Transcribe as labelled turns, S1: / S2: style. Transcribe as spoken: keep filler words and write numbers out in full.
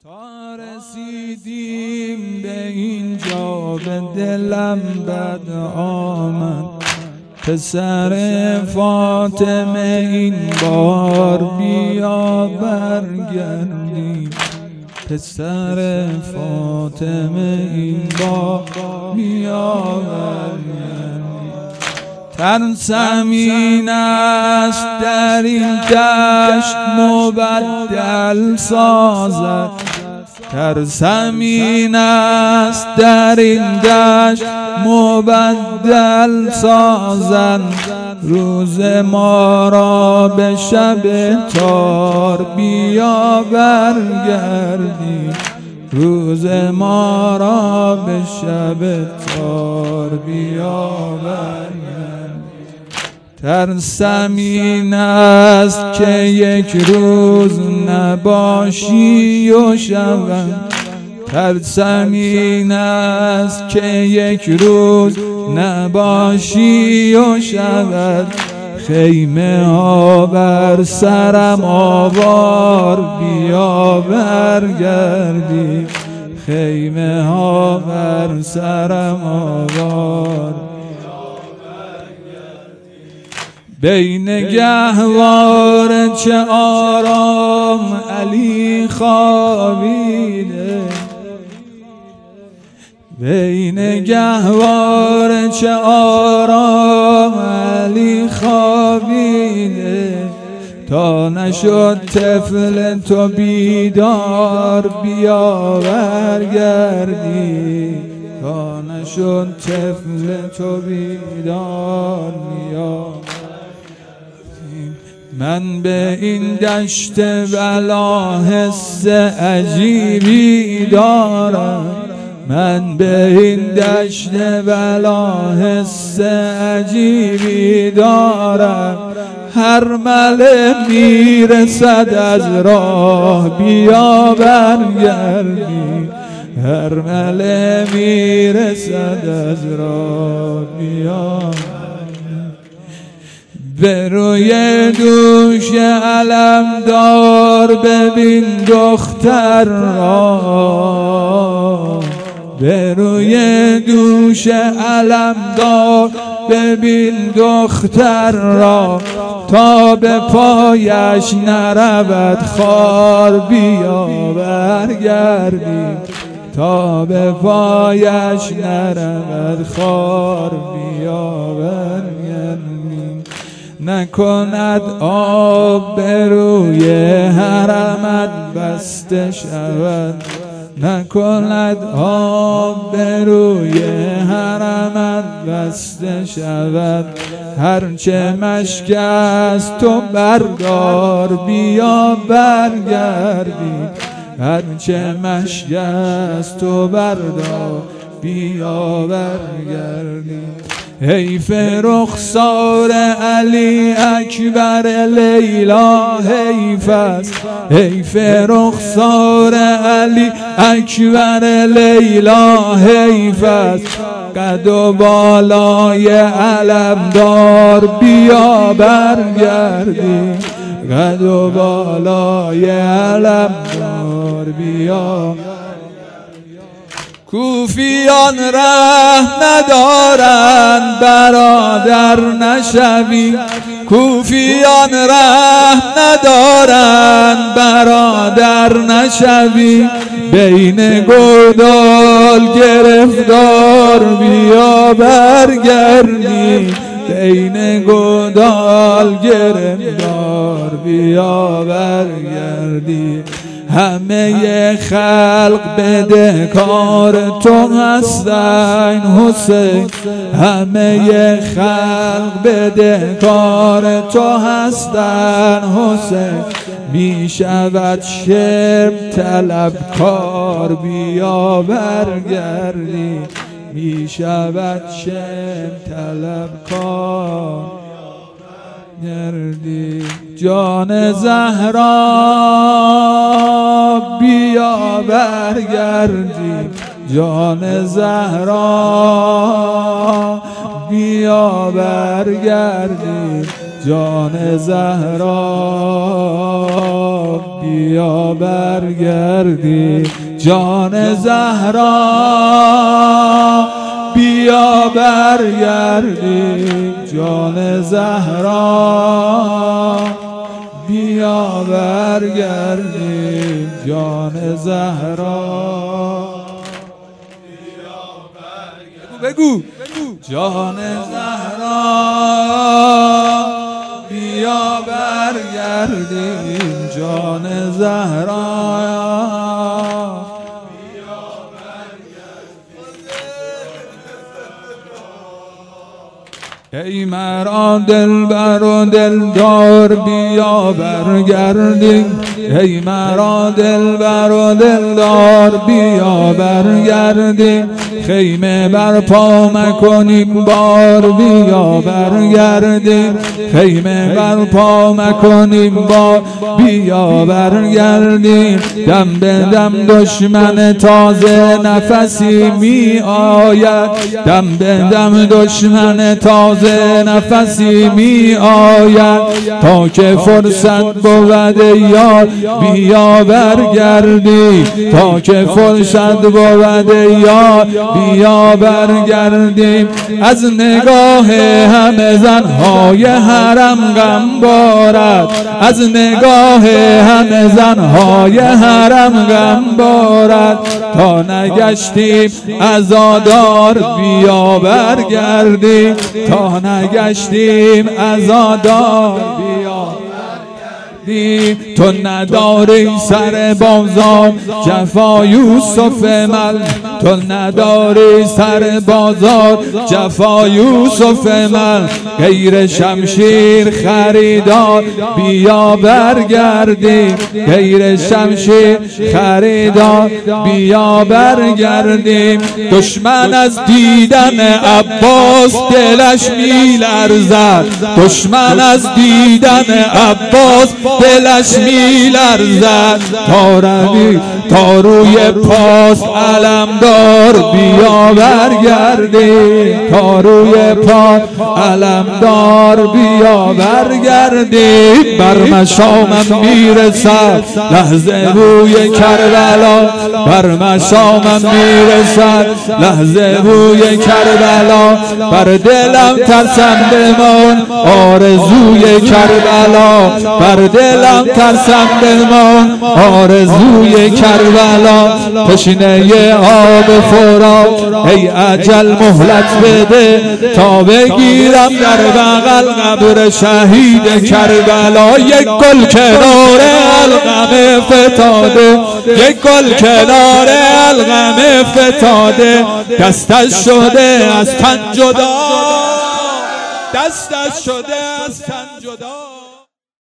S1: تا رسیدیم به اینجا به دلم بد آمد، پسر فاطمه این بار بیا برگردیم، پسر فاطمه این بار بیا برگردیم. ترسم این است در این دشت مبدل سازد، ترسم این است در این دشت مبدل سازن، روز ما را به شب تار بیا برگردیم، روز ما را به شب تار بیا برگردیم. ترسم این است که یک روز نباشی و شوم، ترسم این است که یک روز نباشی و شود، خیمه ها بر سرم آوار بیا برگردی، خیمه ها بر سرم آوار. بین گهواره چه آرام علی خوابیده، بین گهواره چه آرام علی خوابیده، تا نشد طفل تو بیدار بیا برگردی، تا نشد طفل تو بیدار بیا. من به این دشت بلا حس عجیبی دارم، من به این دشت بلا حس عجیبی دارم، هر مله میرسد از راه بیا برگردی، هر مله میرسد از راه بیا. به روی دوش علمدار ببین دختر را، به روی دوش علمدار ببین دختر را، تا به پایش نرود خار بیا برگردیم، تا به پایش نرود خار بیا برگردیم. نکند آب به روی حرمت بسته شود، نکند آب به روی حرمت بسته شود، هرچه مشک است تو بردار بیا برگردی، هرچه مشک است تو بردار بیا برگردی. حیف رخسار علی اکبر لیلا حیف است، حیف رخسار علی اکبر لیلا حیف است، قد و بالای علمدار بیا برگردی، قد و بالای علمدار بیا. کوفیان ره ندارند برادر نشوی، کوفیان ره ندارند برادر نشوی، بین گودال گرفتار بیا برگردی، بین گودال گرفتار بیا برگردی. همه خلق بدهکار تو هستن حسین، همه خلق بدهکار تو هستن حسین، می شود شرم طلبکار بیا برگردی، می شود شرم طلبکار گردی. جان زهرا بیا برگردی، جان زهرا بیا برگردی، جان زهرا بیا برگردی، جان زهرا بیا برگردی، جان زهرا بیا برگردی، جان زهرا بگو جان زهرا بیا برگردیم، جان زهرا بیا برگردیم. ای مرا دلبر و دلدار بیا برگردیم، ای مرا دلبر و دلدار بیا برگردیم، خیمه برپا مکنیم بار بیا برگردیم، خیمه برپا مکنیم بار بیا برگردیم، دم به دم دشمن تازه نفسی می آید، دم به دم دشمن تازه نفسی می آید، تا که فرصت بود یار بیا برگردی، تا که فرصت بود یار بیا برگردیم. از نگاه همه زنهای حرم غم بارد، از نگاه همه زنهای حرم غم بارد، تا نگشتیم عزادار بیا برگردیم، تا نگشتیم عزادار بیا. تو نداری سر بازار جفا یوسف مل، تو نداری سر بازار جفا یوسف مل، غیر شمشیر خریدار بیا برگردی، غیر شمشیر خریدار بیا برگردیم. دشمن از دیدن عباس دلش می لرزد، دشمن از دیدن عباس دلش می لرزد، تا روی تا روی پاس علمدار بیا برگردی، تا روی پاس علمدار بیا برگردی. بر مشامم میرسد لحظه بوی کربلا، بر مشامم میرسد لحظه بوی کربلا، بر دلم ترسم بمان آرزوی کربلا، بر دلم ترسم بمان آرزوی کربلا. تشنه آب فرات ای اجل مهلت بده، تا بگیرم در بغل قبر شهید کربلا. یک گل کنار القم فتاده، یک گل کنار القم فتاده، دستش شده از تن جدا، دستش شده از تن جدا.